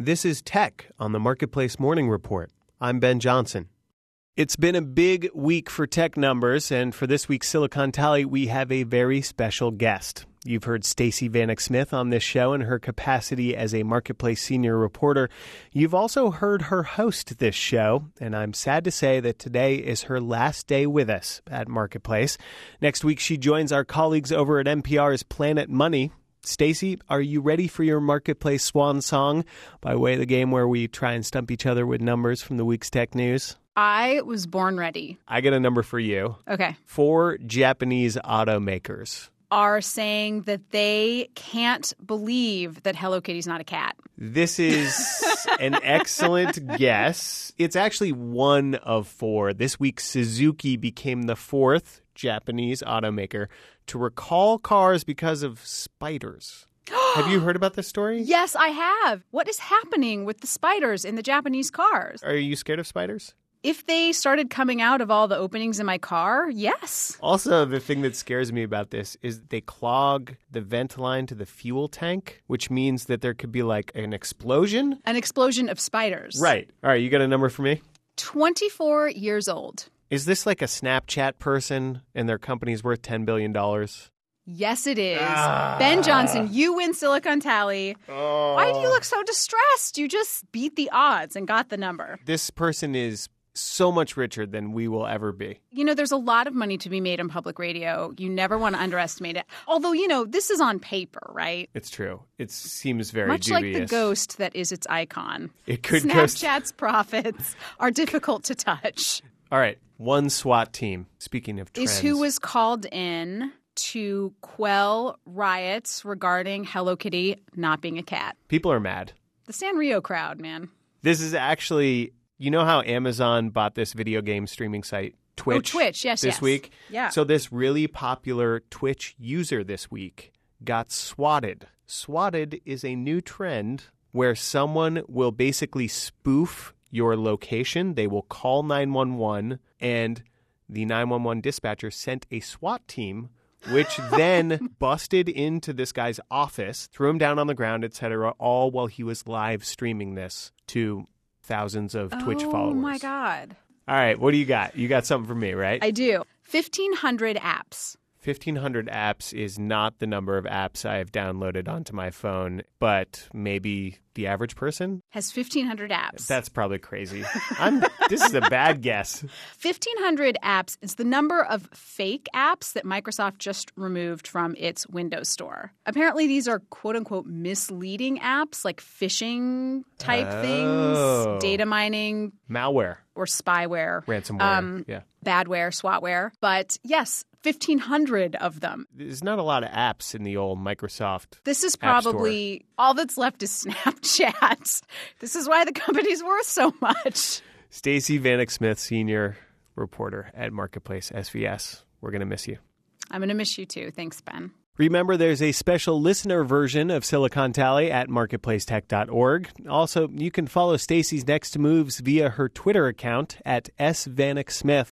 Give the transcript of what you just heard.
This is Tech on the Marketplace Morning Report. I'm Ben Johnson. It's been a big week for tech numbers, and for this week's Silicon Tally, we have a very special guest. You've heard Stacey Vanek Smith on this show in her capacity as a Marketplace senior reporter. You've also heard her host this show, and I'm sad to say that today is her last day with us at Marketplace. Next week, she joins our colleagues over at NPR's Planet Money. Stacey, are you ready for your Marketplace swan song by way of the game where we try and stump each other with numbers from the week's tech news? I was born ready. I got a number for you. Okay. 4 Japanese automakers are saying that they can't believe that Hello Kitty's not a cat. This is an excellent guess. It's actually one of 4. This week, Suzuki became the 4th Japanese automaker to recall cars because of spiders. Have you heard about this story? Yes, I have. What is happening with the spiders in the Japanese cars? Are you scared of spiders? If they started coming out of all the openings in my car, yes. Also, the thing that scares me about this is they clog the vent line to the fuel tank, which means that there could be like an explosion. An explosion of spiders. Right. All right, you got a number for me? 24 years old. Is this like a Snapchat person and their company's worth $10 billion? Yes, it is. Ben Johnson, you win Silicon Tally. Oh. Why do you look so distressed? You just beat the odds and got the number. This person is so much richer than we will ever be. You know, there's a lot of money to be made on public radio. You never want to underestimate it. Although, you know, this is on paper, right? It's true. It seems very much dubious. Like the ghost that is its icon. It could Snapchat's profits are difficult to touch. All right. One SWAT team, speaking of trends, is who was called in to quell riots regarding Hello Kitty not being a cat. People are mad. The Sanrio crowd, man. This is actually, you know how Amazon bought this video game streaming site, Twitch? Oh, Twitch, yes, this week? Yeah. So this really popular Twitch user this week got swatted. Swatted is a new trend where someone will basically spoof your location. They will call 911, and the 911 dispatcher sent a SWAT team, which then busted into this guy's office, threw him down on the ground, etc., all while he was live streaming this to thousands of Twitch followers. Oh, my God. All right, what do you got? You got something for me, right? I do. 1,500 apps. 1,500 apps is not the number of apps I have downloaded onto my phone, but maybe the average person has 1,500 apps. That's probably crazy. This is a bad guess. 1,500 apps is the number of fake apps that Microsoft just removed from its Windows Store. Apparently, these are quote-unquote misleading apps like phishing type things, data mining. Malware. Or spyware. Ransomware, yeah. Badware, swatware. But yes, 1,500 of them. There's not a lot of apps in the old Microsoft This is probably all that's left is Snapchat. This is why the company's worth so much. Stacey Vanek Smith, senior reporter at Marketplace SVS. We're going to miss you. I'm going to miss you too. Thanks, Ben. Remember, there's a special listener version of Silicon Tally at marketplacetech.org. Also, you can follow Stacey's next moves via her Twitter account at @SVanekSmith.